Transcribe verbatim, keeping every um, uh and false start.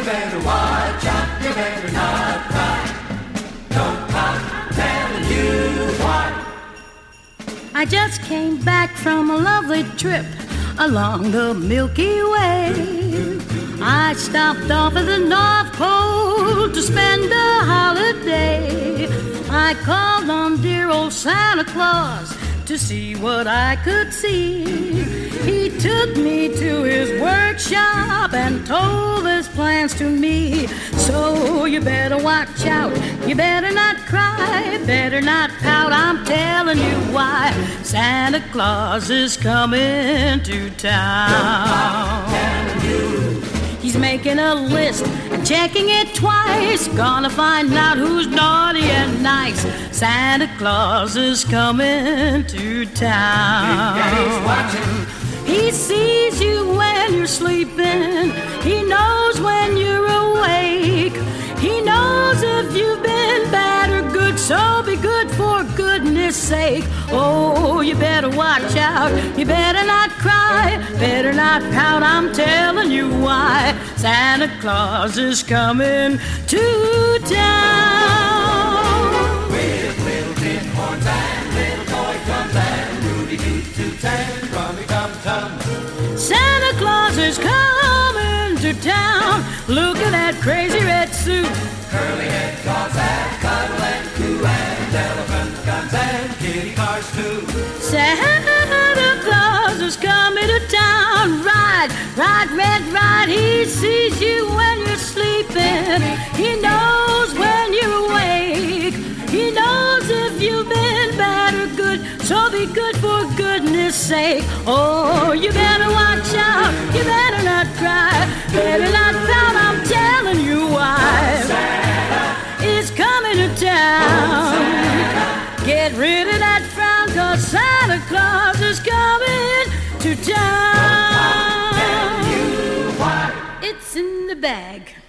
better watch out, you better not cry. Don't pout, I'm telling you why. I just came back from a lovely trip along the Milky Way. I stopped off at the North Pole to spend a holiday. I called on dear old Santa Claus to see what I could see. He took me to his workshop and told his plans to me. So you better watch out, you better not cry, better not pout, I'm telling you why. Santa Claus is coming to town. He's making a list and checking it twice, gonna find out who's naughty and nice. Santa Claus is coming to town. Daddy's watching. He sees you when you're sleeping. He knows when you're awake. He knows if you've been bad or good, so be good for goodness sake. Oh, you better watch out, you better not cry, better not pout, I'm telling you why. Santa Claus is coming to town. With little tin horns and little toy drums and Rudy toot toots and rummy tum tum. Santa Claus is coming to town. Look at that crazy red suit. Curly head dogs that cuddle and coo, and elephant guns and kitty cars too. Santa Claus is coming to town. Ride, ride, red, ride. He sees you when you're sleeping. He knows when you're awake. He knows if you've been bad or good, so be good for goodness sake. Oh, you better watch out, you better not cry, better not pout, I'm telling you why. Santa is coming to town. Get rid of that frown, cause Santa Claus is coming to town. Tell you why. It's in the bag.